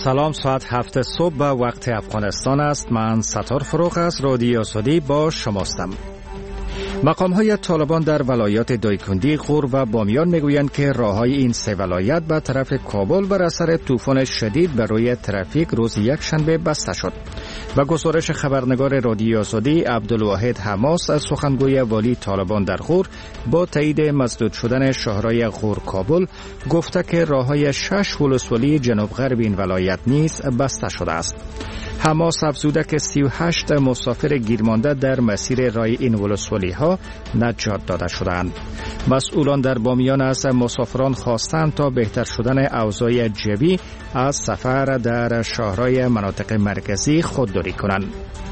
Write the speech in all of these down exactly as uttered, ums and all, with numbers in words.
سلام، ساعت هفت صبح به وقت افغانستان است. من ستار فروغ از رادیو سعودی با شماستم. مقام‌های طالبان در ولایات دایکندی، غور و بامیان میگویند که راه‌های این سه ولایت به طرف کابل بر اثر طوفان شدید بر روی ترافیک روز یک شنبه بسته شد. و گزارش خبرنگار رادیو سعودی عبدالواحد حماس از سخنگوی والی طالبان در غور با تایید مسدود شدن شاهراه غور کابل گفته که راه‌های شش ولسوالی جنوب غرب این ولایت نیز بسته شده است. حماس افزوده که سی و هشت مسافر گیرمانده در مسیر راه این ولسوالی ها نجات داده شدند. مسئولان در بامیان از مسافران خواستند تا بهتر شدن اوضاع جوی از سفر در شاهراه مناطق مرکزی خودداری کنند.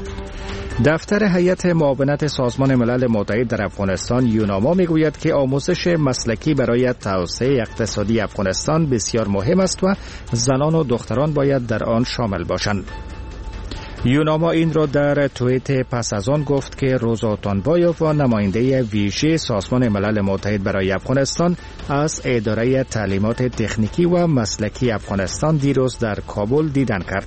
دفتر هیئت معاونت سازمان ملل متحد در افغانستان یوناما میگوید که آموزش مسلکی برای توسعه اقتصادی افغانستان بسیار مهم است و زنان و دختران باید در آن شامل باشند. یوناما این را در توییت پس از آن گفت که روزا تانبایوف و نماینده ویژه سازمان ملل متحد برای افغانستان از اداره تعلیمات تکنیکی و مسلکی افغانستان دیروز در کابل دیدن کرد.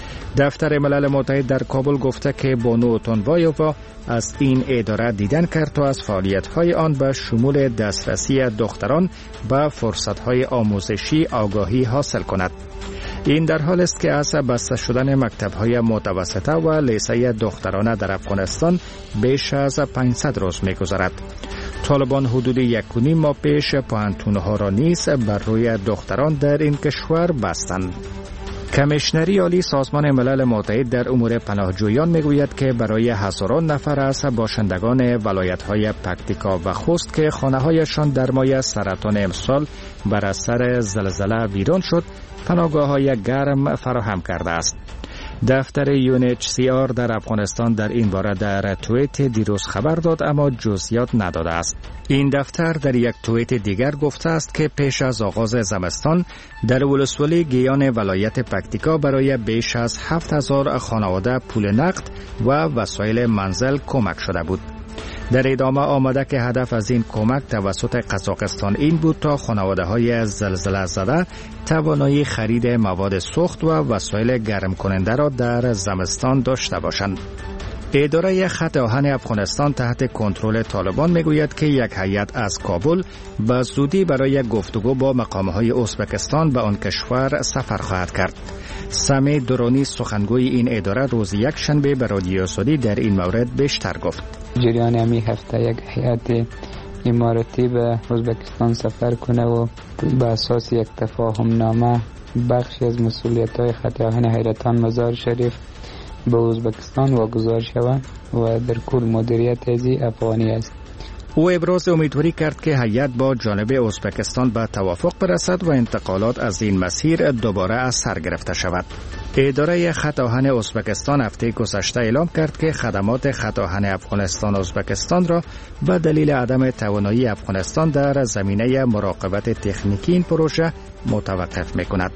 دفتر ملل متحد در کابل گفته که بانو تانبایوف از این اداره دیدن کرد تا از فعالیت‌های آن به شمول دسترسی دختران به فرصت‌های آموزشی آگاهی حاصل کند. این در حال است که از بسته شدن مکتب‌های متوسطه و لیسه دخترانه در افغانستان بیش از پانصد روز می‌گذرد. طالبان حدود یک و نیم ماه پیش پوهنتون‌ها را نیز بر روی دختران در این کشور بستند. کمیشنری عالی سازمان ملل متحد در امور پناهجویان میگوید که برای هزاران نفر از باشندگان ولایت‌های پکتیکا و خوست که خانه‌هایشان در ماه سرطان امسال بر اثر زلزله ویران شد، پناهگاه‌های گرم فراهم کرده است. دفتر یو ان اچ سی آر در افغانستان در این باره در توییت دیروز خبر داد اما جزئیات نداده است. این دفتر در یک توییت دیگر گفته است که پیش از آغاز زمستان در ولسوالی گیان ولایت پکتیکا برای بیش از هفت هزار خانواده پول نقد و وسایل منزل کمک شده بود. در ادامه آمده که هدف از این کمک توسط قزاقستان این بود تا خانواده‌های زلزله زده توانایی خرید مواد سوخت و وسایل گرم کننده را در زمستان داشته باشند. اداره خط آهن افغانستان تحت کنترل طالبان میگوید که یک هیئت از کابل به زودی برای گفتگو با مقام‌های ازبکستان به آن کشور سفر خواهد کرد. سمی درونی سخنگوی این اداره روز یک شنبه به رادیو سعودی در این مورد بیشتر گفت. جریان همی هفته یک هیئت اماراتی به ازبکستان سفر کنه و به اساس یک تفاهم نامه بخشی از مسئولیت‌های خط آهن حیرتان مزار شریف به ازبکستان واگذار شود و در کل مدیریت ازی افغانی است. او ابراز امیدواری کرد که هیئت با جانب ازبکستان به توافق برسد و انتقالات از این مسیر دوباره از سر گرفته شود. اداره خط آهن ازبکستان هفته گذشته اعلام کرد که خدمات خط آهن افغانستان ازبکستان را به دلیل عدم توانایی افغانستان در زمینه مراقبت تکنیکی این پروژه متوقف می‌کند.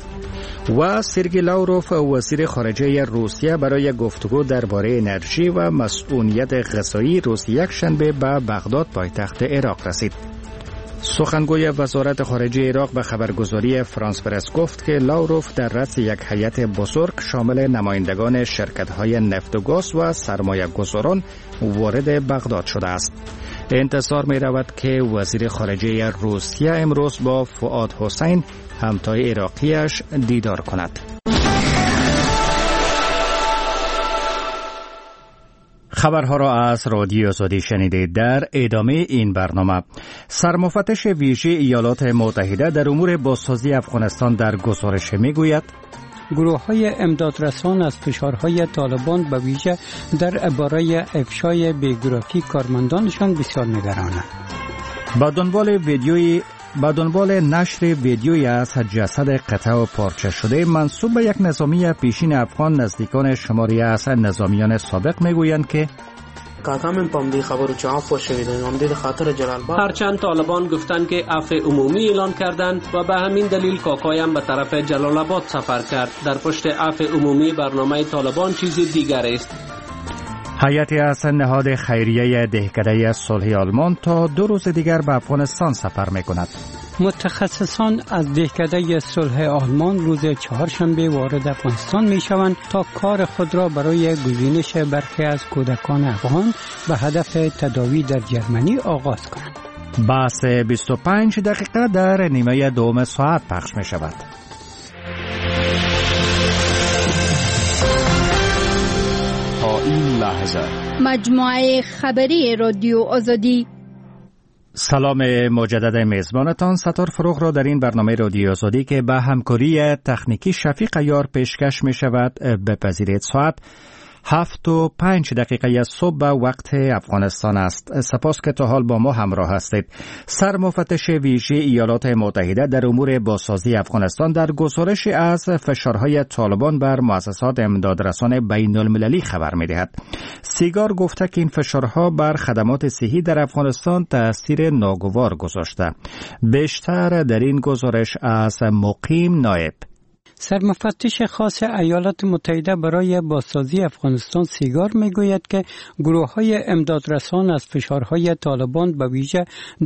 و سرگئی لاوروف وزیر خارجه روسیه برای گفتگو درباره انرژی و مسئولیت غذایی روز یک شنبه به بغداد پایتخت عراق رسید. سخنگوی وزارت خارجه عراق به خبرگزاری فرانس پرس گفت که لاوروف در رأس یک هیئت بزرگ شامل نمایندگان شرکت‌های نفت و گاز و سرمایه‌گذاران وارد بغداد شده است. انتظار می رود که وزیر خارجه روسیه امروز با فؤاد حسین همتای عراقیش دیدار کند. خبرها را از رادیو سعودی شنیدید. در ادامه این برنامه سرمفتش ویژه ایالات متحده در امور بازسازی افغانستان در گزارش میگوید گروه‌های امدادرسان از فشارهای طالبان به ویژه در برای افشای بی‌گروهی کارمندانشان بسیار نگرانند. با دنبال ویدیوی با دنبال نشر ویدیویی از جسد قطع و پارچه شده منسوب به یک نظامی پیشین افغان، نزدیکان شماری از نظامیان سابق میگویند که هرچند طالبان گفتند که عفو عمومی اعلان کردند و به همین دلیل کاکایم به طرف جلال آباد سفر کرد. در پشت عفو عمومی برنامه طالبان چیز دیگر است. هیئتی از نهاد خیریه دهکده صلح آلمان تا دو روز دیگر به افغانستان سفر می‌کند. متخصصان از دهکده صلح آلمان روز چهارشنبه وارد افغانستان می شوند تا کار خود را برای گزینش برخی از کودکان افغان به هدف تداوی در جرمنی آغاز کنند. بحث بیست و پنج دقیقه در نیمه دوم ساعت پخش می شود. تا این لحظه مجموعه خبری رادیو آزادی. سلام مجدد میزبانتان ستار فروغ را در این برنامه رادیو آزادی که به همکاری تکنیکی شفیق عیار پیشکش می شود بپذیرید. ساعت هفت و پنج دقیقه صبح وقت افغانستان است. سپاس که تا حال با ما همراه هستید. سرمفتش ویژه ایالات متحده در امور بازسازی افغانستان در گزارش از فشارهای طالبان بر مؤسسات امدادرسان بین المللی خبر می دهد. سیگار گفته که این فشارها بر خدمات صحی در افغانستان تأثیر ناگوار گذاشته. بیشتر در این گزارش از مقیم نایب. سرمفتش خاص ایالات متحده برای بازسازی افغانستان سیگار میگوید که گروه‌های امدادرسان از فشارهای طالبان به ویژه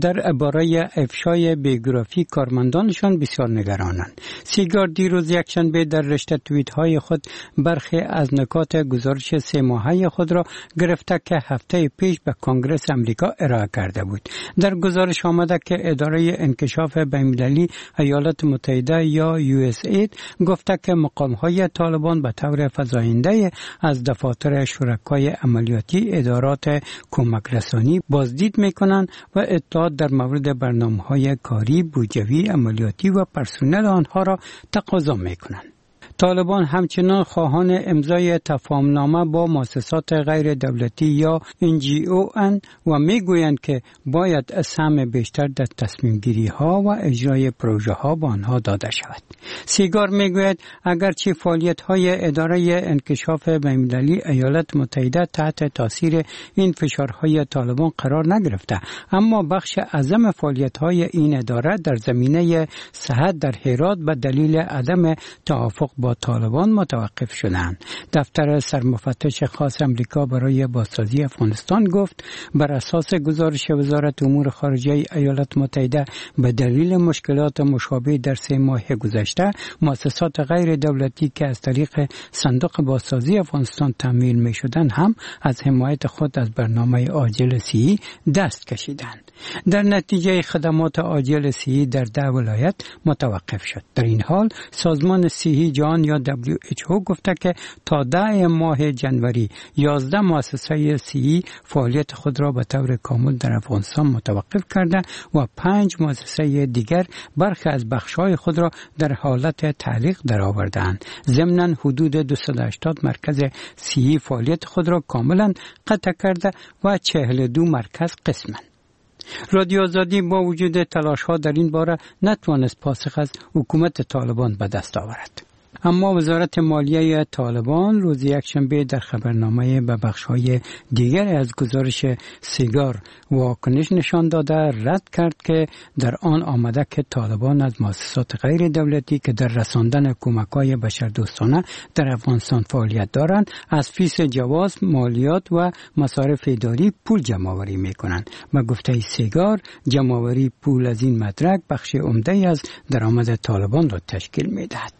درباره افشای بیوگرافی کارمندانشان بسیار نگرانند. سیگار دیروز یکشنبه در رشته توییت‌های خود برخی از نکات گزارش سه ماهه خود را گرفته که هفته پیش به کنگره امریکا ارائه کرده بود. در گزارش آمده که اداره انکشاف بین‌المللی ایالات متحده یا یو اس اید گفته که مقام‌های طالبان به طور فزاینده از دفاتر شرکای عملیاتی ادارات کمک رسانی بازدید می‌کنند و اطلاعات در مورد برنامه‌های کاری، بودجوی، عملیاتی و پرسنل آنها را تقاضا می‌کنند. طالبان همچنان خواهان امضای تفاهمنامه با مؤسسات غیر دولتی یا ان جی او اند و میگویند که باید سهم بیشتر در تصمیم گیری ها و اجرای پروژه ها به آنها داده شود. سیگار میگوید اگرچه فعالیت های اداره انکشاف بین‌المللی ایالات متحده تحت تاثیر این فشارهای طالبان قرار نگرفته، اما بخش اعظم فعالیت های این اداره در زمینه صحت در هرات به دلیل عدم توافق با طالبان متوقف شدند. دفتر سرمفتش خاص امریکا برای بازسازی افغانستان گفت بر اساس گزارش وزارت امور خارجه ایالات متحده به دلیل مشکلات مشابه در سه ماه گذشته مؤسسات غیر دولتی که از طریق صندوق بازسازی افغانستان تامین می شدند هم از حمایت خود از برنامه عاجل صحی دست کشیدند. در نتیجه خدمات عاجل صحی در ده ولایت متوقف شد. در این حال سازمان صحی جهان یا دبلیو اچ او گفته که تا ده ماه جنوری یازده مؤسسه صحی فعالیت خود را به طور کامل در افغانستان متوقف کرده و پنج مؤسسه دیگر برخی از بخش‌های خود را در حالت تعلیق درآوردند. ضمناً حدود دویست و هشتاد مرکز صحی فعالیت خود را کاملا قطع کرده و چهل و دو مرکز قسماً. رادیو آزادی با وجود تلاش‌ها در این باره نتوانست پاسخ از حکومت طالبان به دست آورد. اما وزارت مالیه طالبان روز یکشنبه در خبرنامه به بخش‌های دیگر از گزارش سیگار واکنش نشان داده رد کرد که در آن آمده که طالبان از مؤسسات غیر دولتی که در رساندن کمک‌های بشردوستانه در افغانستان فعالیت دارند از فیس جواز، مالیات و مصارف اداری پول جمع‌آوری می‌کنند. به گفته سیگار جمع‌آوری پول از این مدرک بخش عمده از درآمد طالبان را تشکیل می‌دهد.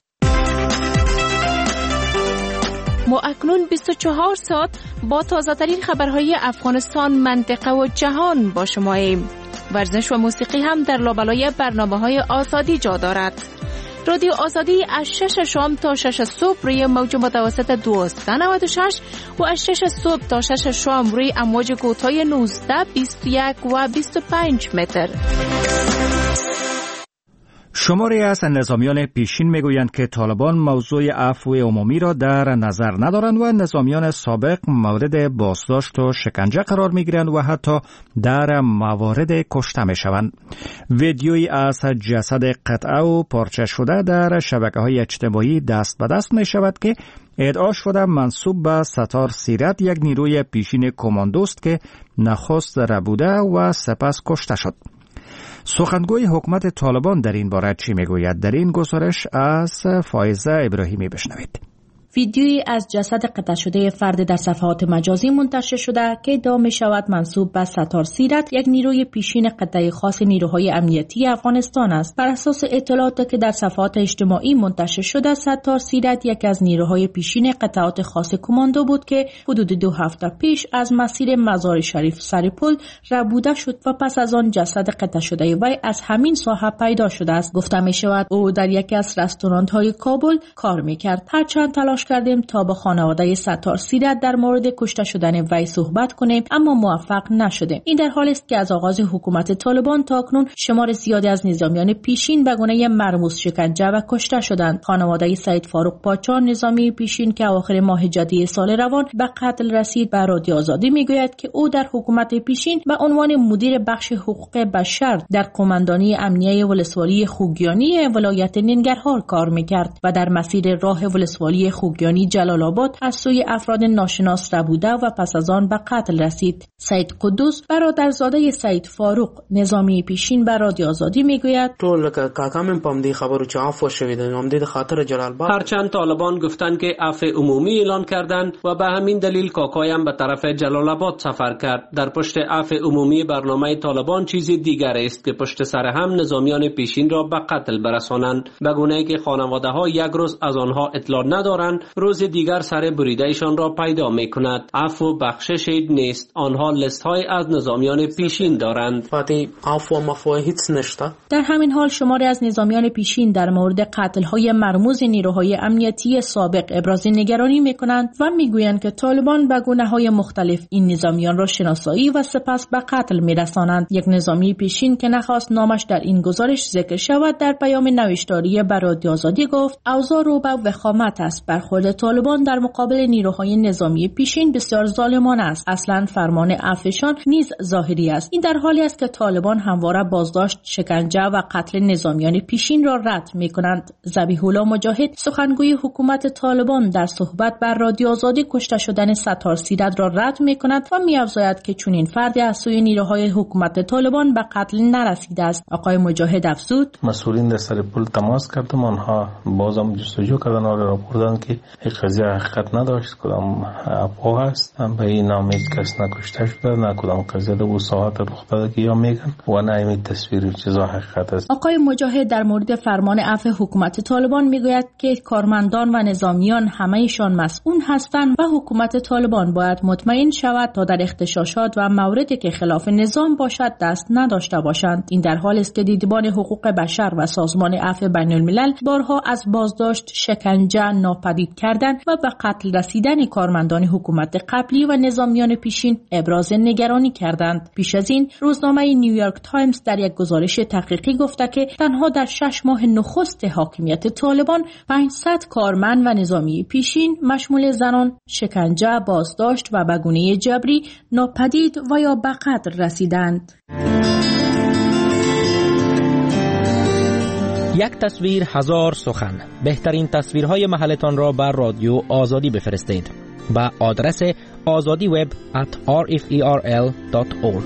ما اکنون بیست و چهار ساعت با تازه ترین خبرهای افغانستان، منطقه و جهان با شماییم. ورزش و موسیقی هم در لابلای برنامه های آزادی جا دارد. رادیو آزادی از شش شام تا شش صبح روی موج متوسط دویست و نود و شش و از شش صبح تا شش شام روی امواج کوتاه نوزده، بیست و یک و بیست و پنج متر. شماری از نظامیان پیشین میگویند که طالبان موضوع عفو عمومی را در نظر ندارند و نظامیان سابق مورد بازداشت و شکنجه قرار میگیرند و حتی در موارد کشته میشوند. ویدیویی از جسد قطعه و پارچه شده در شبکه‌های اجتماعی دست به دست می شود که ادعا شده منسوب به ستار سیرت، یک نیروی پیشین کماندوست که نخست ربوده و سپس کشته شد. سخنگوی حکومت طالبان در این باره چی میگوید؟ در این گزارش از فائزه ابراهیمی بشنوید. ویدیویی از جسد قطع شده فرد در صفحات مجازی منتشر شده که ادعا می شود منسوب به ستار سیرت، یک نیروی پیشین قطعه خاص نیروهای امنیتی افغانستان است. بر اساس اطلاعاتی که در صفحات اجتماعی منتشر شده، ستار سیرت یک از نیروهای پیشین قطعات خاص کماندو بود که حدود دو هفته پیش از مسیر مزار شریف سر پل ربوده شد و پس از آن جسد قطع شده وی از همین ساحه پیدا شده است. گفته می شود او در یکی از رستوران‌های کابل کار می‌کرد. هرچند تلاش کردیم تا با خانواده ستار سیرت در مورد کشته شدن وی صحبت کنیم اما موفق نشدیم. این در حالی است که از آغاز حکومت طالبان تا اکنون شمار زیادی از نظامیان پیشین به گونه مرموز شکنجه و کشته شدند. خانواده سید فاروق پاچا، نظامی پیشین که اواخر ماه ژوئیه سال روان به قتل رسید، به رادیو آزادی میگوید که او در حکومت پیشین به عنوان مدیر بخش حقوق بشر در قماندانی امنیه ولسوالی خوگیانی ولایت ننگرهار کار میکرد و در مسیر راه ولسوالی خوگیانی جلال آباد از سوی افراد ناشناس ربوده و پس از آن به قتل رسید. سید قدوس، برادرزاده سید فاروق، نظامی پیشین، به رادیو آزادی میگوید ټول کاکا من پام دی خبرو چې عفو شوی ده هم د خاطر جلال آباد. هرچند طالبان گفتند که عفو عمومی اعلان کردند و به همین دلیل کاکایم به طرف جلال آباد سفر کرد. در پشت عفو عمومی برنامه طالبان چیزی دیگر است که پشت سر هم نظامیان پیشین را به قتل برسانند، به گونه‌ای که خانواده ها یک روز از آنها اطلاع ندارند، روز دیگر سر بریدهشان را پیدا می کند. عفو بخشش نیست، آنها لیست های از نظامیان پیشین دارند. فاتی عفو مفو هیچ نشته. در همین حال شماری از نظامیان پیشین در مورد قتل های مرموز نیروهای امنیتی سابق ابراز نگرانی می کنند و می گویند که طالبان به گونه های مختلف این نظامیان را شناسایی و سپس به قتل می رسانند. یک نظامی پیشین که نخواست نامش در این گزارش ذکر شود در پیام نوشتاری به رادیو آزادی گفت اوضاع رو به وخامت است. برخورد طالبان در مقابل نیروهای نظامی پیشین بسیار ظالمانه است. اصلا فرمان عفوشان نیز ظاهری است. این در حالی است که طالبان همواره بازداشت، شکنجه و قتل نظامیان پیشین را رد می کنند. ذبیح الله مجاهد، سخنگوی حکومت طالبان، در صحبت بر رادیو آزادی کشته شدن ستار سیرت را رد می کند و می افزاید که چنین فردی از سوی نیروهای حکومت طالبان به قتل نرسیده است. آقای مجاهد افزود مسئولین در سر پل تماس کردم، آنها بازم جستجو کردن و را بردن که این قضیه حقیقت نداشت، کدام افواه است، به این نام هیچ کس نکشته شده، نه کدام قضیه در ساعت رخ داده که یا میگن و نه این تصویر چیزا حقیقت است. آقای مجاهد در مورد فرمان عفو حکومت طالبان میگوید که کارمندان و نظامیان همه‌شان مسئول هستند و حکومت طالبان باید مطمئن شود تا در اغتشاشات و موردی که خلاف نظام باشد دست نداشته باشند. این در حالی است که دیدبان حقوق بشر و سازمان عفو بین الملل بارها از بازداشت، شکنجه، ناپدید کردن و به قتل رسیدن کارمندان حکومت قبلی و نظامیان پیشین ابراز نگرانی کردند. پیش از این روزنامه نیویورک تایمز در یک گزارش تحقیقی گفته که تنها در شش ماه نخست حاکمیت طالبان پانصد کارمند و نظامی پیشین مشمول زنان شکنجه، بازداشت و به گونه جبری ناپدید و یا به قتل رسیدند. یک تصویر هزار سخن. بهترین تصویرهای محلتان را بر رادیو آزادی بفرستید با آدرس azadi web at r f e r l dot org.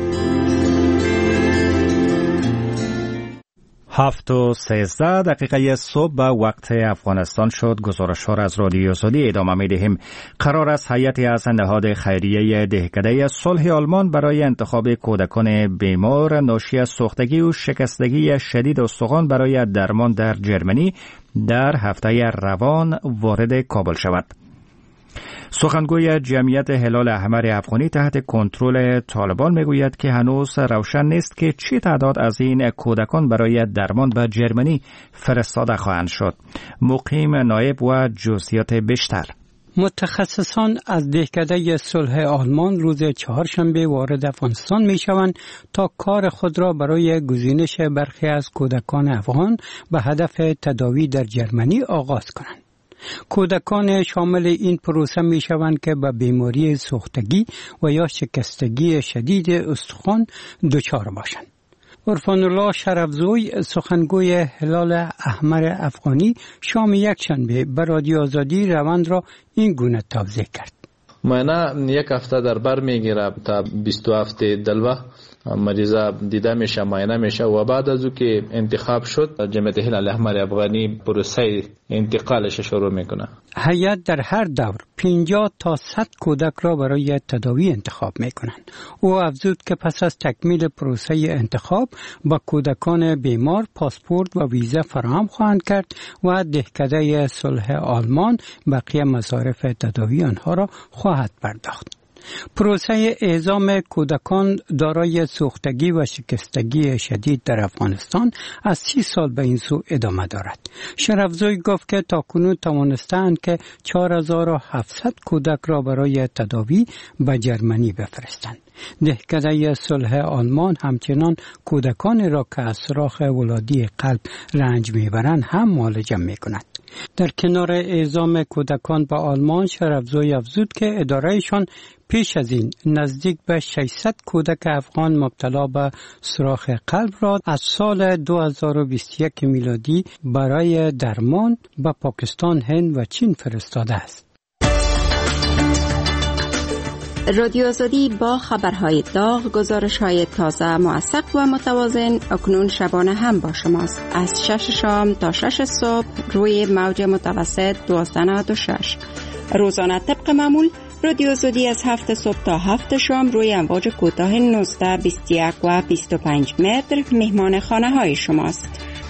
هفت و سیزده دقیقه صبح به وقت افغانستان شد. گزارش ها را از رادیو آزادی ادامه می دهیم. قرار است هیئتی از نهاد خیریه دهکده صلح آلمان برای انتخاب کودکان بیمار ناشی از سوختگی و شکستگی شدید استخوان برای درمان در جرمنی در هفته روان وارد کابل شود. سخنگوی جمعیت هلال احمر افغانی تحت کنترل طالبان میگوید که هنوز روشن نیست که چه تعداد از این کودکان برای درمان به جرمنی فرستاده خواهند شد. مقیم نایب و جزئیات بیشتر. متخصصان از دهکده صلح آلمان روز چهارشنبه وارد افغانستان می شوند تا کار خود را برای گزینش برخی از کودکان افغان به هدف تداوی در جرمنی آغاز کنند. کودکان شامل این پروسه می شوند که به بیماری سوختگی و یا شکستگی شدید استخوان دچار باشند. عرفان الله شرفزوی، سخنگوی هلال احمر افغانی، شام یکشنبه به رادیو آزادی روند را این گونه توضیح کرد. معاینه یک هفته در بر میگیره تا بیست و هفت دلوه مریضا دیده میشه، معاینه میشه و بعد از او که انتخاب شد جمعیت هلال احمر افغانی پروسه انتقالش شروع میکنه. هیئت در هر دور پنجاه تا صد کودک را برای تداوی انتخاب میکنند. او افزود که پس از تکمیل پروسه انتخاب با کودکان بیمار پاسپورت و ویزا فراهم خواهند کرد و دهکده صلح آلمان بقیه مصارف تداوی آنها را خواهد پرداخت. پروسه اعزام کودکان دارای سوختگی و شکستگی شدید در افغانستان از سی سال به این سو ادامه دارد. شرفزوی گفت که تاکنون توانستند که چهار هزار و هفتصد کودک را برای تداوی به جرمنی بفرستند. دهکده صلح آلمان همچنان کودکان را که از سوراخ ولادی قلب رنج میبرند هم معالجه میکند. در کنار اعزام کودکان به آلمان، شرفزوی افزود که ادارهشان پیش از این نزدیک به ششصد کودک افغان مبتلا به سوراخ قلب را از سال دو هزار و بیست و یک میلادی برای درمان به پاکستان، هند و چین فرستاده است. رادیو آزادی با خبرهای داغ، گزارش‌های تازه، موثق و متوازن اکنون شبانه هم با شماست. از شش شام تا شش صبح روی موج متوسط دوازده نود و شش. روزانه طبق معمول رادیو آزادی از هفت صبح تا هفت شام روی امواج کوتاه نوزده، بیست و یک و بیست و پنج متر مهمان خانه های شماست.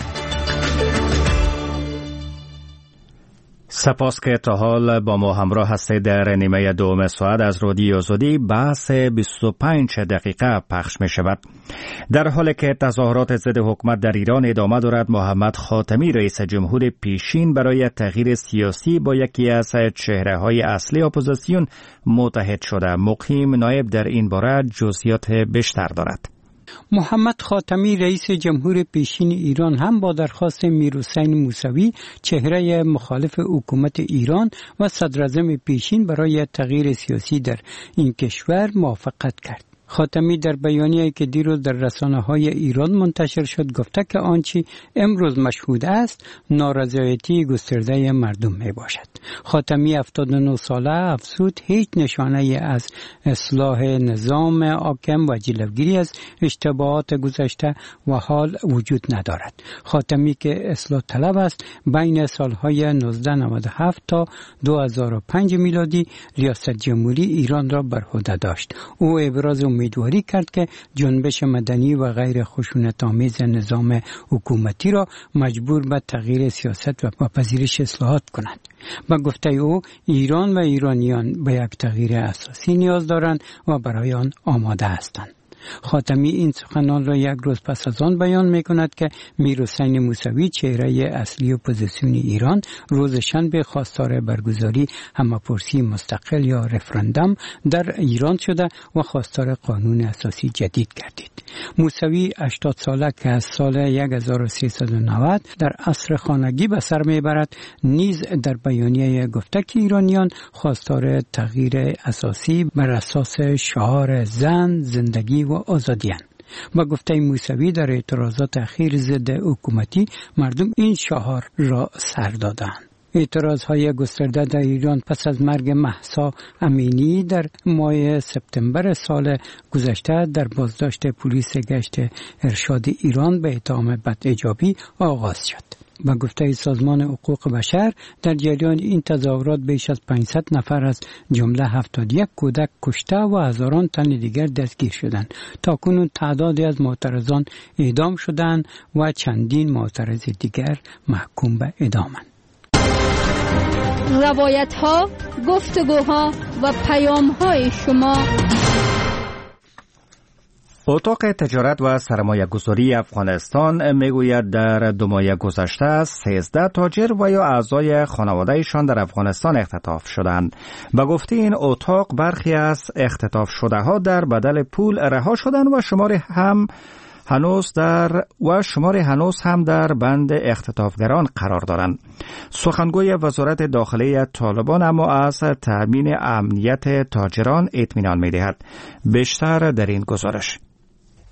سپاس که تا حال با ما همراه هستید. در نیمه دوم ساعت از رادیو آزادی بحث بیست و پنج دقیقه پخش می شود. در حالی که تظاهرات ضد حکومت در ایران ادامه دارد، محمد خاتمی رئیس جمهور پیشین برای تغییر سیاسی با یکی از چهره‌های اصلی اپوزیسیون متحد شده. مقیم نایب در این باره جزئیات بیشتر دارد. محمد خاتمی رئیس جمهور پیشین ایران هم با درخواست میرحسین موسوی چهره مخالف حکومت ایران و صدراعظم پیشین برای تغییر سیاسی در این کشور موافقت کرد. خاتمی در بیانیه‌ای که دیروز در رسانه‌های ایران منتشر شد گفته که آنچه امروز مشهود است نارضایتی گسترده مردم می باشد. خاتمی هفتاد و نه ساله افزود هیچ نشانه از اصلاح نظام حاکم و جلوگیری از اشتباهات گذشته و حال وجود ندارد. خاتمی که اصلاح طلب است بین سالهای نوزده نود و هفت تا دو هزار و پنج میلادی ریاست جمهوری ایران را بر عهده داشت. او ابراز امیدواری کرد که جنبش مدنی و غیر خشونت‌آمیز نظام حکومتی را مجبور به تغییر سیاست و پذیرش اصلاحات کند. با گفته او ایران و ایرانیان به یک تغییر اساسی نیاز دارند و برای آن آماده هستند. خاتمی این سخنان را یک روز پس از آن بیان می کند که میرحسین موسوی چهره اصلی اپوزیسیون ایران روز شنبه خواستار برگزاری همه‌پرسی مستقل یا رفراندوم در ایران شده و خواستار قانون اساسی جدید گردید. موسوی هشتاد ساله که از سال هزار و سیصد و نود در عصر خانگی به سر میبرد نیز در بیانیه گفته که ایرانیان خواستار تغییر اساسی بر اساس شعار زن، زندگی و آزادی‌اند. با گفته موسوی در اعتراضات اخیر ضد حکومتی مردم این شعار را سر دادند. اعتراضهای گسترده در ایران پس از مرگ مهسا امینی در ماه سپتامبر سال گذشته در بازداشت پلیس گشت ارشاد ایران به اتهام بداجابی آغاز شد. با گفته سازمان حقوق بشر در جریان این تظاهرات بیش از پانصد نفر از جمله هفتاد و یک کودک کشته و هزاران تن دیگر دستگیر شدند. تاکنون تعدادی از معترضان اعدام شدند و چندین معترض دیگر محکوم به اعدامند. روایت ها، گفتگوها و پیام های شما. اتاق تجارت و سرمایه گذاری افغانستان میگوید در دو ماه گذشته سیزده تاجر و یا اعضای خانوادهشان در افغانستان اختطاف شدند. به گفته این اتاق برخی از اختطاف شده ها در بدل پول رها شدند و شماری هم هنوز در و شماری هنوز هم در بند اختطافگران قرار دارند. سخنگوی وزارت داخلی طالبان اما از تامین امنیت تاجران اطمینان می‌دهد. بیشتر در این گزارش.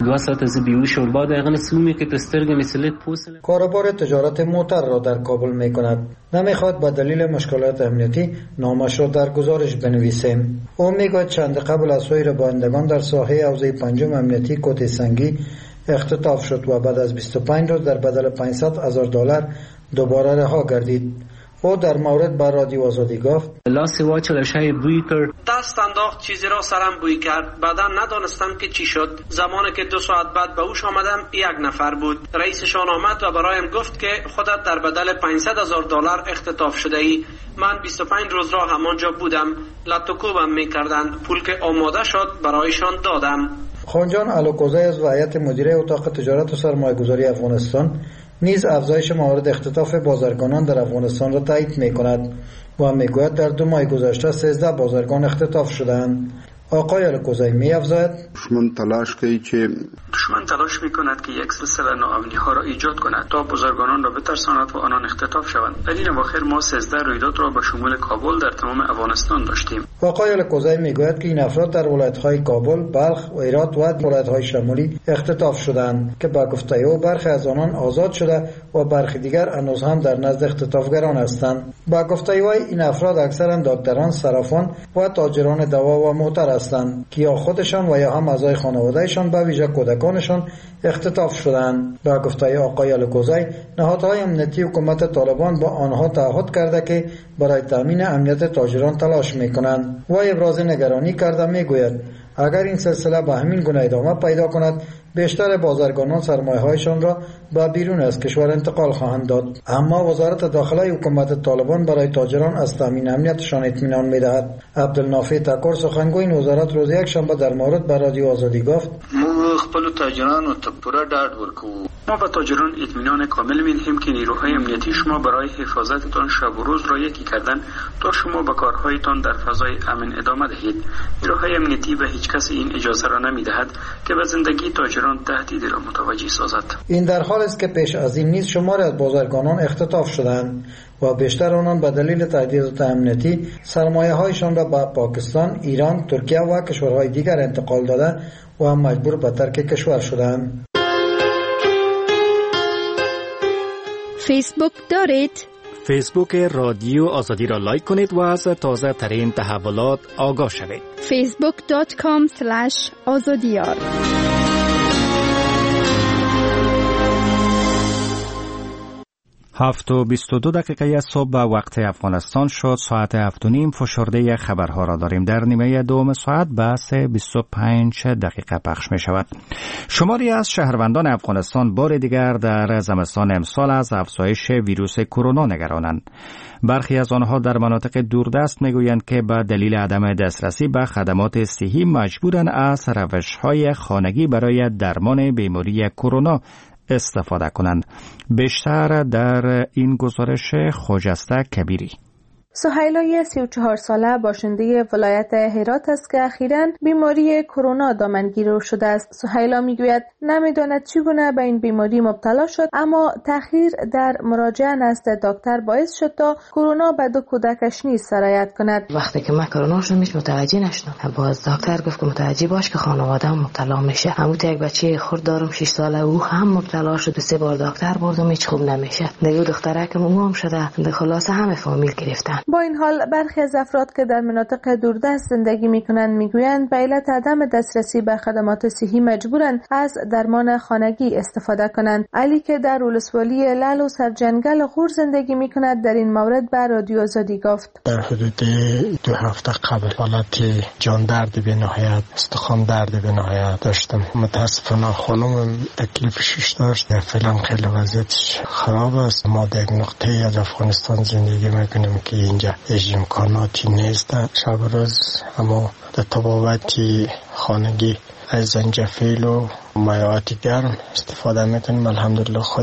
دو ساعت از بیهوش شد. بعد اگه سومی که تسترگ مثل پوست. کاروبار تجارت موتر را در کابل میکند. نمیخواد به دلیل مشکلات امنیتی نامش را در گزارش بنویسیم. او میگوید چند قبل از سایر بندگان در ساحه حوزه پنجم امنیتی کوت سنگی اختطاف شد و بعد از بیست و پنج روز در بدل پانصد هزار دلار دوباره رها گردید. او در مورد بر رادیو آزادی گفت لاس واچلشای بوی کرد، دست انداخت، چیزی را سرم بوی کرد. بعدا ندانستم که چی شد. زمانی که دو ساعت بعد به اوش آمدم یک نفر بود. رئیسشان آمد و برایم گفت که خودت در بدل پانصد هزار دلار اختطاف شده ای. من بیست و پنج روز را همانجا بودم. لطوکوبم میکردند. پول که آماده شد برایشان دادم. خانجان الوکوزی از هیئت مدیره اتاق تجارت و سرمایه‌گذاری افغانستان نیز افزایش موارد اختطاف بازرگانان در افغانستان را تایید می‌کند و می‌گوید در دو ماه گذشته سیزده بازرگان اختطاف شدند. آقای الکوزی می‌افزاید دشمن تلاش کوي که دشمن تلاش می‌کند که یک سلسله ناامنی‌ها را ایجاد کند تا بازرگانان را بترساند و آنان اختطاف شوند. در این اواخر ما سیزده رویداد را به شمول کابل در تمام افغانستان داشتیم. آقای الکوزی می‌گوید که این افراد در ولایت‌های کابل، بلخ و هرات و ولایت‌های شمالی اختطاف شدند که با گفته او برخی از آنان آزاد شده و برخی دیگر هنوز هم در نزد اختطافگران هستند. با گفته او این افراد اکثرا دکتران، صرافان و تاجران دوا و موتر هستند که یا خودشان و یا هم اعضای خانواده‌شان به ویژه کودکانشان اختطاف شدند. با گفته آقای الکوزی نهادهای امنیتی حکومت طالبان با آنها تعهد کرده که برای تامین امنیت تاجران تلاش میکنند و ابراز نگرانی کرده میگوید اگر این سلسله به همین گونه ادامه پیدا کند بیشتر بازرگانان سرمایه‌هایشان را به بیرون از کشور انتقال خواهند داد. اما وزارت داخله حکومت طالبان برای تاجران از تامین امنیتشان اطمینان می‌دهد. عبدالنافع تکر سخنگوی این وزارت روز یک شنبه در مورد به رادیو آزادی گفت ما خپل تاجران و پوره ډاډ ورکوو. ما به تاجران اطمینان کامل می‌دهیم که نیروهای امنیتی شما برای حفاظتتان شب و روز را یکی کردن تا شما به کارهایتان در فضای امن ادامه دهید. نیروهای امنیتی به هیچ کس این اجازه را نمی‌دهد که به زندگی تاجران تهدیدی را متوجه سازد. این در حالی است که پیش از این نیز شماری از بازرگانان اختطاف شدند و بیشتر آنان به دلیل تهدیدات امنیتی سرمایه‌هایشان را به پاکستان، ایران، ترکیه و کشورهای دیگر انتقال داده و هم مجبور به ترک کشور شدند. فیسبوک دارید؟ فیسبوک رادیو آزادی را لایک کنید و از تازه ترین تحولات آگاه شوید. فیسبوک دات کام اسلش آزادیار. هفت و بیست و دو دقیقه صبح به وقت افغانستان شد. ساعت هفت و نیم فشرده خبرها را داریم. در نیمه دوم ساعت بحث بیست و پنج دقیقه پخش می شود. شماری از شهروندان افغانستان بار دیگر در زمستان امسال از افزایش ویروس کرونا نگرانند. برخی از آنها در مناطق دوردست میگویند که به دلیل عدم دسترسی به خدمات صحی مجبورند از روش‌های خانگی برای درمان بیماری کرونا استفاده کنند. بیشتر در این گزارش خجسته کبیری. سهیلای سی و چهار ساله باشنده ولایت هرات است که اخیراً بیماری کرونا دامنگیر شده است. سهیلا میگوید نمیداند چگونه به این بیماری مبتلا شد، اما تأخیر در مراجعه نزد دکتر باعث شد تا کرونا به دو کودکش نیز سرایت کند. وقتی که من کرونا شدم هیچ متوجه نشدم. باز دکتر گفت که متوجه باش که خانواده‌ام مبتلا میشه. همون یک بچه خرد دارم شش ساله، او هم مبتلا شد. سه بار دکتر بردم هیچ خوب نمیشه. دیگه دختره که موام شده. به خلاصه همه فامیل گرفتن. با این حال برخی از افراد که در مناطق دوردست زندگی میکنند میگویند به علت عدم دسترسی به خدمات صحی مجبورند از درمان خانگی استفاده کنند. علی که در ولسوالی لعل و سرجنگل غور زندگی میکند در این مورد به رادیو آزادی گفت در حدود دو هفته قبل حالت جان درد به نهایت، استخوان درد به نهایت داشتم. متاسفانه خانم تکلیفش داشت. فعلا خیلی وضعیتش خراب است. ما در نقطه از افغانستان زندگی میکنیم که اینجا هیچ امکاناتی نیست شب روز، اما در طبابتی خانگی از زنجفیل و مایعات گرم استفاده میکنیم. الحمدلله خودیم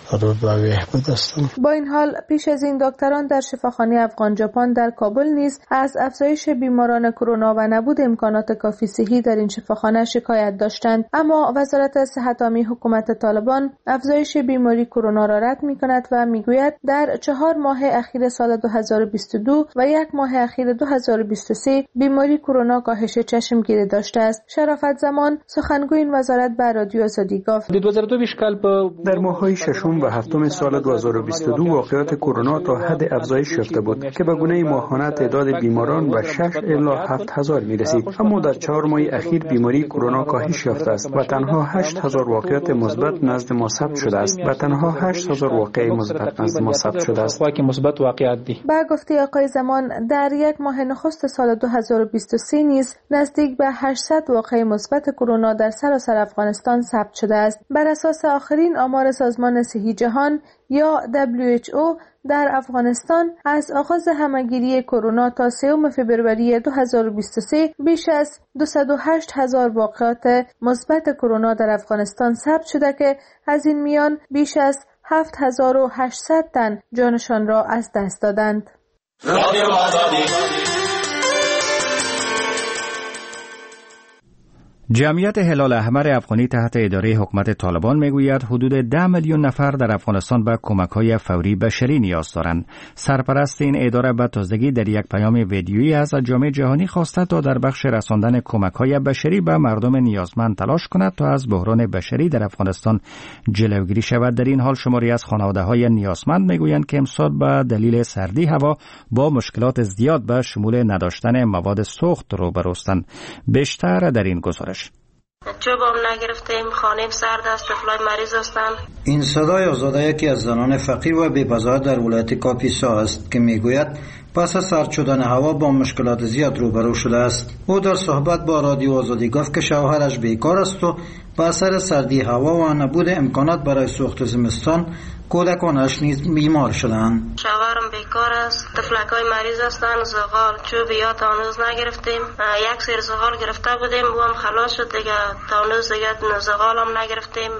رو به بهبود هستم. با این حال پیش از این دکتران در شفاخانه افغان ژاپن در کابل نیز از افزایش بیماران کرونا و نبود امکانات کافی صحی در این شفاخانه شکایت داشتند، اما وزارت صحت عامه حکومت طالبان افزایش بیماری کرونا را رد می‌کند و میگوید در چهار ماه اخیر سال دو هزار و بیست و دو و یک ماه اخیر دو هزار و بیست و سه بیماری کرونا کاهش چشمگیری داشته است. شرافت زمان سخنگوی این وزارت به رادیو آزادی گفت: در ماه‌های ششم و هفتم سال دو هزار و بیست و دو واقعات کرونا تا حد افزایش یافته بود که به گونه ماهانه تعداد بیماران به شش الی هفت هزار می‌رسید، اما در چهار ماه اخیر بیماری کرونا کاهش یافته است و تنها هشت هزار واقعات مثبت نزد ما ثبت شده است و تنها هشت هزار واقعه مثبت نزد ما ثبت شده است. با گفته آقای زمان در یک ماه نخست سال دو هزار و بیست و سه نیز نزدیک به هشتصد واقعه مثبت کرونا در سراسر افغانستان ثبت شده است. بر اساس آخرین آمار سازمان صحی جهان یا دبلیو اچ او در افغانستان از آغاز همهگیری کرونا تا سوم فوریه دو هزار و بیست و سه بیش از دویست و هشت هزار واقعات مثبت کرونا در افغانستان ثبت شده که از این میان بیش از هفت هزار و هشتصد تن جانشان را از دست دادند. جمعیت هلال احمر افغانی تحت اداره حکومت طالبان میگوید حدود ده میلیون نفر در افغانستان به کمک‌های فوری بشری نیاز دارند. سرپرست این اداره به تازگی در یک پیام ویدیویی از جامعه جهانی خواسته تا در بخش رساندن کمک‌های بشری به مردم نیازمند تلاش کند تا از بحران بشری در افغانستان جلوگیری شود. در این حال شماری از خانواده‌های نیازمند میگویند که امسال به دلیل سردی هوا با مشکلات زیاد به شمول نداشتن مواد سوخت روبروستند. بیشتر در این گزارش. چوبم نگرفتیم، خانه‌ام سرد است، طفلای مریض هستند. این صدای آزاده یکی از زنان فقیر و بی‌بضاعت در ولایت کاپیسا است که میگوید پس از سرد شدن هوا با مشکلات زیاد روبرو شده است. او در صحبت با رادیو آزادی گفت که شوهرش بیکار است و به اثر سردی هوا و نبود امکانات برای سوخت زمستان کودکانش نیز بیمار شدند. شوهرم بیکار است، طفلکای مریض هستند، زغال چوب یا تانوز نگرفتیم. یک سری زغال گرفته بودیم و هم خلاص شد دیگه. تانوز دیگه زغال هم نگرفتیم.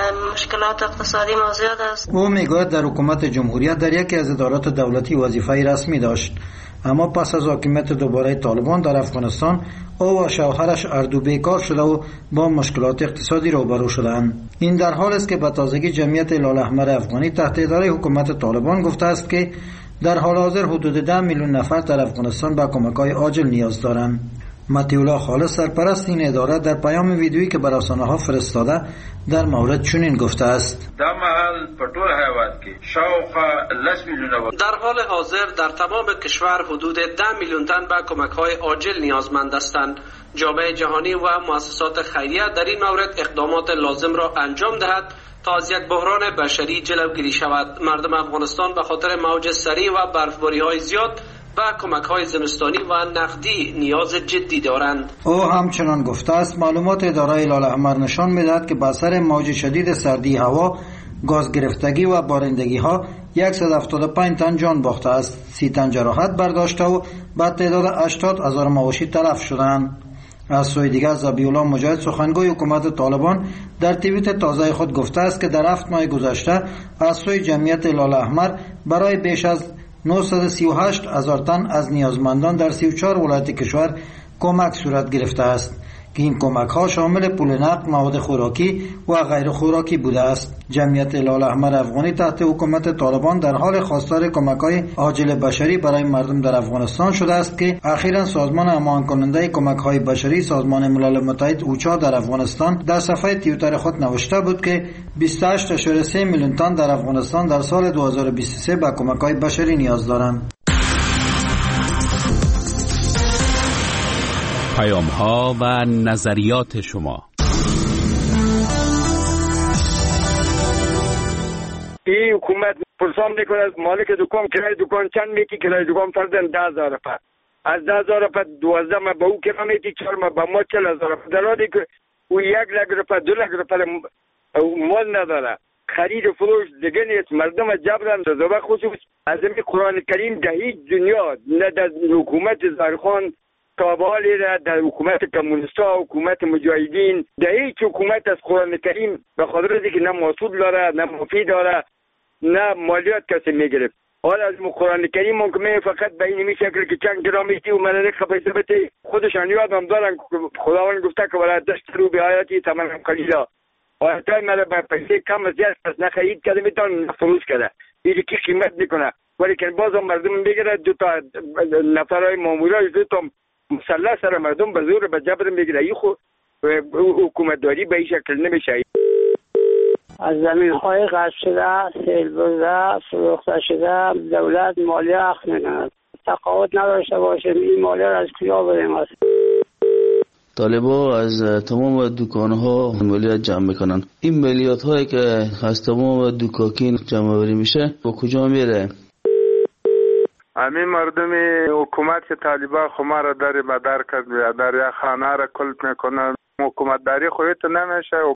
مشکلات اقتصادی ما زیاد است. او میگوید در حکومت جمهوریت در یکی از ادارات دولتی وظیفه رسمی داشت، اما پس از حاکمیت دوباره طالبان در افغانستان او و شوهرش اردو بیکار شده و با مشکلات اقتصادی روبرو شدند. این در حال است که به تازگی جمعیت هلال احمر افغانی تحت اداره حکومت طالبان گفته است که در حال حاضر حدود ده میلیون نفر در افغانستان به کمک‌های عاجل نیاز دارند. مطیع خالص سرپرست این اداره در پیام ویدیویی که بر رسانه‌ها فرستاده در مورد چنین گفته است: در محل پټول حیوانات کې شاوخوا لس میلیون در حال حاضر در تمام کشور حدود ده میلیون تن به کمک‌های عاجل نیازمند هستند. جامعه جهانی و مؤسسات خیریه در این مورد اقدامات لازم را انجام دهد تا از یک بحران بشری جلوگیری شود. مردم افغانستان به خاطر موج سریع و برفباری‌های زیاد و کمک‌های زمستانی و نقدی نیاز جدی دارند. او همچنان گفته است معلومات اداره هلال احمر نشان می‌دهد که به اثر موج شدید سردی هوا، گاز گرفتگی و بارندگی‌ها صد و هفتاد و پنج تن جان باخته است، سی تن جراحت برداشته و به تعداد هشتاد هزار مواشی تلف شدند. از سوی دیگر ذبیح‌الله مجاهد سخنگوی حکومت طالبان در توییت تازه خود گفته است که در هفت ماه گذشته از سوی جمعیت هلال احمر برای بیش از نهصد و سی و هشت هزار تن از نیازمندان در سی و چهار ولایت کشور کمک صورت گرفته است که این کمک ها شامل پول نقد، مواد خوراکی و غیر خوراکی بوده است. جمعیت هلال احمر افغانی تحت حکومت طالبان در حال خواستار کمک های عاجل بشری برای مردم در افغانستان شده است که اخیراً سازمان امان کننده کمک های بشری سازمان ملل متحد اوچا در افغانستان در صفحه توییتر خود نوشته بود که بیست و هشت ممیز سه میلیون تن در افغانستان در سال دو هزار و بیست و سه به کمک های بشری نیاز دارند. پیام ها و نظریات شما. این حکومت پرسان میکنه مالک دکان کرای دکان چند میکی کرای دکان فردن ده هزار روپیه، از ده هزار روپیه دوازده ما به او کرا میکی، چهار ما به ما چل هزار روپیه، در حالی که او یک لک روپیه دو لک روپیه مال نداره، خرید و فروش دیگه نیست. مردم جبران به خصوص از این قرآن کریم در هیچ دنیا نه در حکومت زرخان تابالی را در حکومت کمونیستا، حکومت مجاهدین، در هیچ حکومت از قرآن کریم به خاطر اینکه نه محصول داره نه مفید داره نه مالیات کسی میگرفت. حالا از قرآن کریم ممکنه فقط به این شکل که چند گرام میتی و ملل خبیثه بتی خودشان یادم دارن خداوند گفته که ولا تشتروا بآیاتی ثمنا قلیلا. آیاتای مرا به پیسه کم از زیاد پس نخرید کرده میتون فروش کرده. اینی که قیمت میکنه. ولی که بازم مردم میگیره دو تا نفرای مامورای دو تا مسلح سر مردم به زور به جبر میگیره. این خود حکومتداری به این شکل نمیشه. از زمین های غصب شده، سیل برده، فروخته شده، دولت مالیه اخذ میکند. تقاعد نداشته باشیم این مالیه را از کجا بریم است؟ طالبا از تمام دکانها مالیات جمع میکنن. این مالیات هایی که از تمام دکاکین جمع بری میشه با کجا میره؟ همین مردم حکومت که طالبا خما را در بدر کرد، در یک خانه را کلپ میکنن. حکومت داری خودت نمیشه.